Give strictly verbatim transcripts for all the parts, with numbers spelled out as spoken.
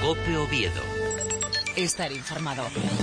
COPE Oviedo. Estar informado.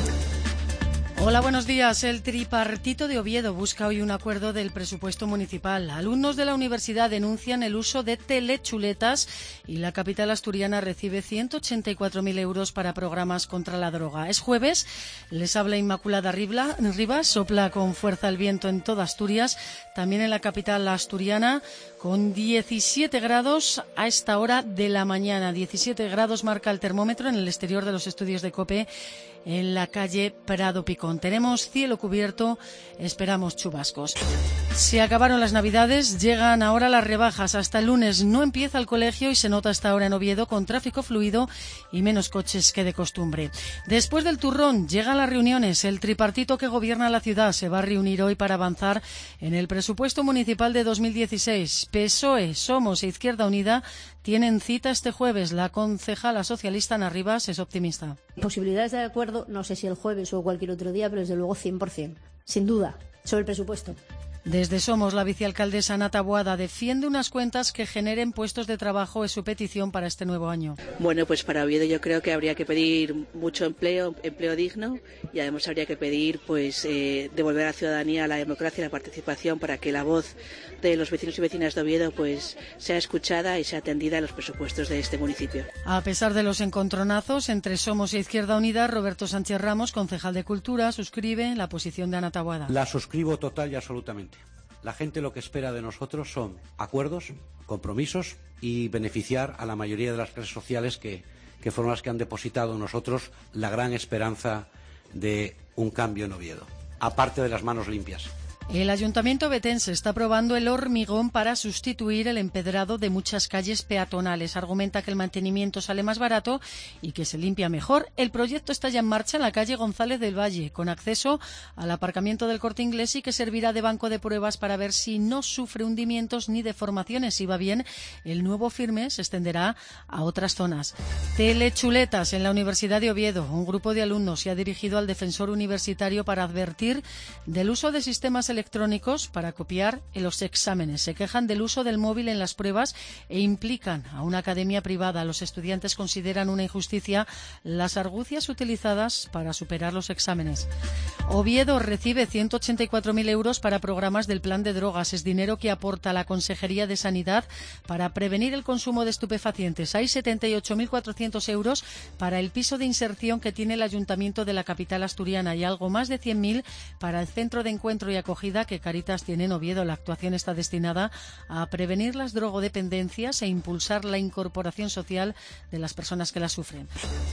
Hola, buenos días. El tripartito de Oviedo busca hoy un acuerdo del presupuesto municipal. Alumnos de la universidad denuncian el uso de telechuletas y la capital asturiana recibe ciento ochenta y cuatro mil euros para programas contra la droga. Es jueves, les habla Inmaculada Rivas, sopla con fuerza el viento en toda Asturias, también en la capital asturiana, con diecisiete grados a esta hora de la mañana. diecisiete grados marca el termómetro en el exterior de los estudios de COPE en la calle Prado Picón. Tenemos cielo cubierto, esperamos chubascos. Se acabaron las Navidades, llegan ahora las rebajas. Hasta el lunes no empieza el colegio y se nota hasta ahora en Oviedo con tráfico fluido y menos coches que de costumbre. Después del turrón llegan las reuniones. El tripartito que gobierna la ciudad se va a reunir hoy para avanzar en el presupuesto municipal de dos mil dieciséis. P S O E, Somos e Izquierda Unida tienen cita este jueves. La concejala socialista Ana Rivas es optimista. Posibilidades de acuerdo, no sé si el jueves o cualquier otro día, pero desde luego cien por ciento, sin duda, sobre el presupuesto. Desde Somos, la vicealcaldesa Ana Taboada defiende unas cuentas que generen puestos de trabajo. Es su petición para este nuevo año. Bueno, pues para Oviedo yo creo que habría que pedir mucho empleo, empleo digno, y además habría que pedir pues eh, devolver a la ciudadanía la democracia y la participación para que la voz de los vecinos y vecinas de Oviedo pues sea escuchada y sea atendida en los presupuestos de este municipio. A pesar de los encontronazos entre Somos e Izquierda Unida, Roberto Sánchez Ramos, concejal de Cultura, suscribe la posición de Ana Taboada. La suscribo total y absolutamente. La gente lo que espera de nosotros son acuerdos, compromisos y beneficiar a la mayoría de las clases sociales que, que fueron las que han depositado en nosotros la gran esperanza de un cambio en Oviedo, aparte de las manos limpias. El Ayuntamiento vetense está probando el hormigón para sustituir el empedrado de muchas calles peatonales. Argumenta que el mantenimiento sale más barato y que se limpia mejor. El proyecto está ya en marcha en la calle González del Valle, con acceso al aparcamiento del Corte Inglés y que servirá de banco de pruebas para ver si no sufre hundimientos ni deformaciones. Si va bien, el nuevo firme se extenderá a otras zonas. Telechuletas en la Universidad de Oviedo. Un grupo de alumnos se ha dirigido al defensor universitario para advertir del uso de sistemas electrónicos para copiar en los exámenes. Se quejan del uso del móvil en las pruebas e implican a una academia privada. Los estudiantes consideran una injusticia las argucias utilizadas para superar los exámenes. Oviedo recibe ciento ochenta y cuatro mil euros para programas del plan de drogas. Es dinero que aporta la Consejería de Sanidad para prevenir el consumo de estupefacientes. Hay setenta y ocho mil cuatrocientos euros para el piso de inserción que tiene el Ayuntamiento de la capital asturiana y algo más de cien mil para el centro de encuentro y acogida que Caritas tiene en Oviedo. La actuación está destinada a prevenir las drogodependencias e impulsar la incorporación social de las personas que la sufren.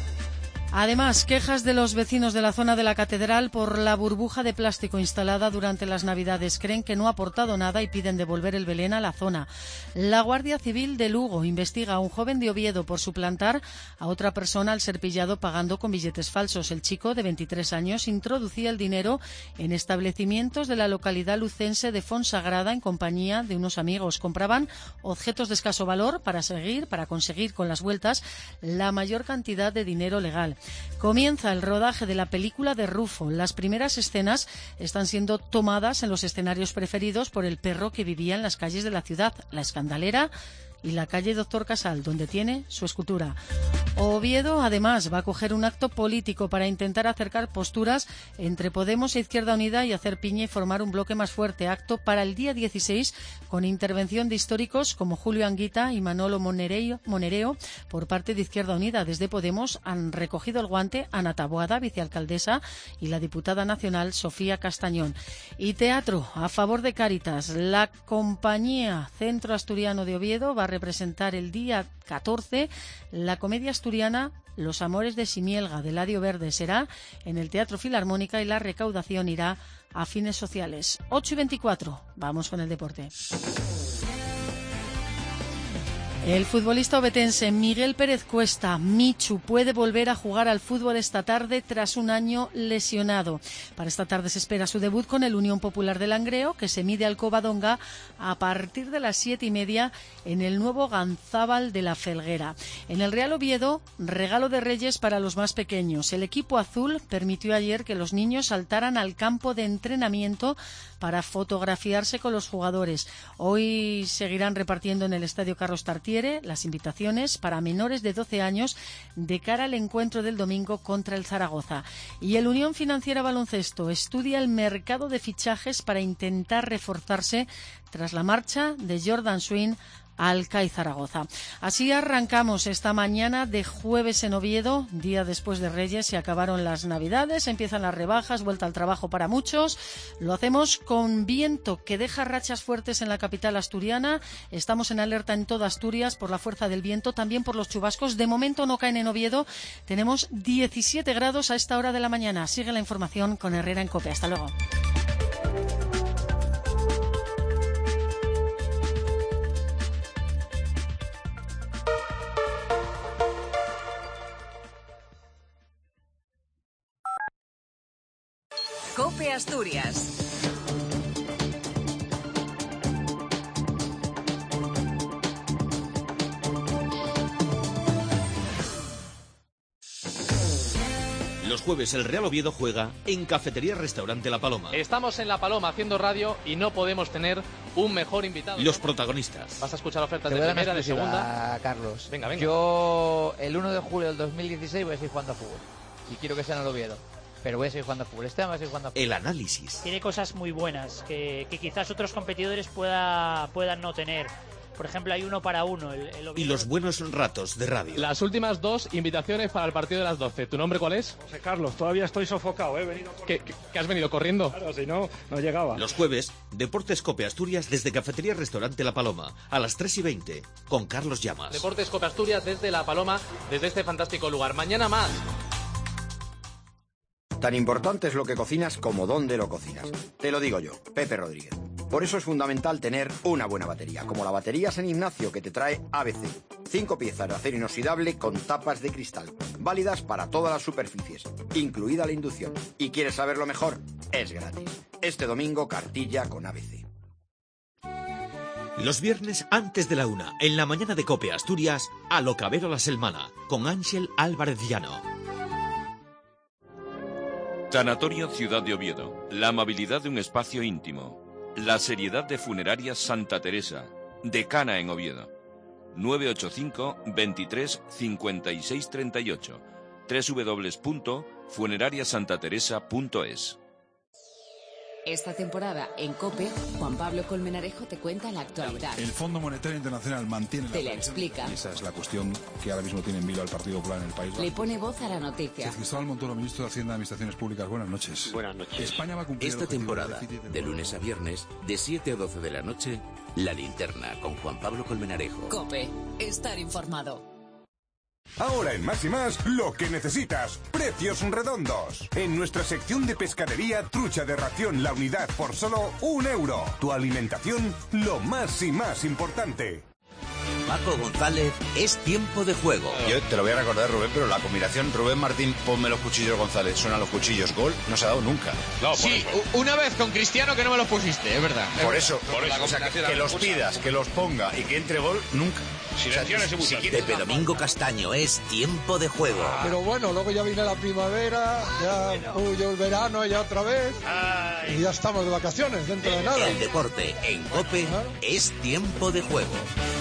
Además, quejas de los vecinos de la zona de la Catedral por la burbuja de plástico instalada durante las Navidades. Creen que no ha aportado nada y piden devolver el Belén a la zona. La Guardia Civil de Lugo investiga a un joven de Oviedo por suplantar a otra persona al ser pillado pagando con billetes falsos. El chico, de veintitrés años, introducía el dinero en establecimientos de la localidad lucense de Fonsagrada en compañía de unos amigos. Compraban objetos de escaso valor para seguir, para conseguir con las vueltas la mayor cantidad de dinero legal. Comienza el rodaje de la película de Rufo. Las primeras escenas están siendo tomadas en los escenarios preferidos por el perro que vivía en las calles de la ciudad, La Escandalera y la calle Doctor Casal, donde tiene su escultura. Oviedo, además, va a coger un acto político para intentar acercar posturas entre Podemos e Izquierda Unida y hacer piña y formar un bloque más fuerte. Acto para el día dieciséis, con intervención de históricos como Julio Anguita y Manolo Monereo, Monereo por parte de Izquierda Unida. Desde Podemos han recogido el guante Ana Taboada, vicealcaldesa, y la diputada nacional Sofía Castañón. Y teatro a favor de Caritas. La compañía Centro Asturiano de Oviedo va a representar el día catorce la comedia asturiana Los Amores de Simielga, de Eladio Verde. Será en el Teatro Filarmónica y la recaudación irá a fines sociales. ocho y veinticuatro. Vamos con el deporte. El futbolista ovetense Miguel Pérez Cuesta, Michu, puede volver a jugar al fútbol esta tarde tras un año lesionado. Para esta tarde se espera su debut con el Unión Popular de Langreo, que se mide al Covadonga a partir de las siete y media en el nuevo Ganzábal de la Felguera. En el Real Oviedo, regalo de Reyes para los más pequeños. El equipo azul permitió ayer que los niños saltaran al campo de entrenamiento para fotografiarse con los jugadores. Hoy seguirán repartiendo en el Estadio Carlos Tartiere difiere las invitaciones para menores de doce años de cara al encuentro del domingo contra el Zaragoza. Y el Unión Financiera Baloncesto estudia el mercado de fichajes para intentar reforzarse tras la marcha de Jordan Swing al C A I Zaragoza. Así arrancamos esta mañana de jueves en Oviedo, día después de Reyes. Se acabaron las Navidades, empiezan las rebajas, vuelta al trabajo para muchos. Lo hacemos con viento que deja rachas fuertes en la capital asturiana. Estamos en alerta en toda Asturias por la fuerza del viento, también por los chubascos. De momento no caen en Oviedo. Tenemos diecisiete grados a esta hora de la mañana. Sigue la información con Herrera en COPE. Hasta luego. COPE Asturias. Los jueves el Real Oviedo juega en Cafetería Restaurante La Paloma. Estamos en La Paloma haciendo radio y no podemos tener un mejor invitado. Los protagonistas. Vas a escuchar ofertas de primera, de segunda. Carlos. Venga, venga. Yo el uno de julio del dos mil dieciséis voy a seguir jugando a fútbol. Y quiero que sea en el Oviedo. Pero voy a seguir jugando a fútbol. Este año voy a seguir jugando a fútbol. El análisis. Tiene cosas muy buenas que, que quizás otros competidores pueda, puedan no tener. Por ejemplo, hay uno para uno. El, el y los buenos ratos de radio. Las últimas dos invitaciones para el partido de las doce. ¿Tu nombre cuál es? José Carlos, todavía estoy sofocado, he venido ¿Qué, qué, ¿Qué has venido corriendo? Claro, si no, no llegaba. Los jueves, Deportes COPE Asturias desde Cafetería Restaurante La Paloma, a las tres y veinte, con Carlos Llamas. Deportes COPE Asturias desde La Paloma, desde este fantástico lugar. Mañana más. Tan importante es lo que cocinas como dónde lo cocinas. Te lo digo yo, Pepe Rodríguez. Por eso es fundamental tener una buena batería, como la batería San Ignacio que te trae A B C. Cinco piezas de acero inoxidable con tapas de cristal, válidas para todas las superficies, incluida la inducción. ¿Y quieres saber lo mejor? Es gratis. Este domingo, cartilla con A B C. Los viernes antes de la una, en la mañana de COPE Asturias, a lo Cabero la Selmana, con Ángel Álvarez Llano. Tanatorio Ciudad de Oviedo. La amabilidad de un espacio íntimo. La seriedad de Funerarias Santa Teresa. Decana en Oviedo. nueve ocho cinco, veintitrés, cincuenta y seis, treinta y ocho. doble u doble u doble u punto funeraria santa teresa punto es. Esta temporada en COPE, Juan Pablo Colmenarejo te cuenta la actualidad. El Fondo Monetario Internacional mantiene la... Te la explica. Y esa es la cuestión que ahora mismo tiene en vilo al Partido Popular en el país. Le pone voz a la noticia. Cristóbal Montoro, ministro de Hacienda y Administraciones Públicas. Buenas noches. Buenas noches. España va a cumplir Esta temporada, de, de lunes a viernes, de siete a doce de la noche, La Linterna con Juan Pablo Colmenarejo. COPE. Estar informado. Ahora en Más y Más, lo que necesitas. Precios redondos. En nuestra sección de pescadería, trucha de ración la unidad por solo un euro. Tu alimentación, lo más y más importante. Paco González, es tiempo de juego. Yo te lo voy a recordar, Rubén, pero la combinación Rubén Martín, ponme los cuchillos González, suenan los cuchillos, gol, no se ha dado nunca. No, sí, eso. Una vez con Cristiano que no me los pusiste, es verdad. Por es eso, verdad. Por eso. O sea, que, que los pidas, que los ponga y que entre gol, nunca. Silenciones y si Pepe Domingo Castaño, es tiempo de juego. Pero bueno, luego ya viene la primavera, ya huye el verano, ya otra vez, Ay. y ya estamos de vacaciones dentro de nada. El deporte en COPE, ¿Ah? es tiempo de juego.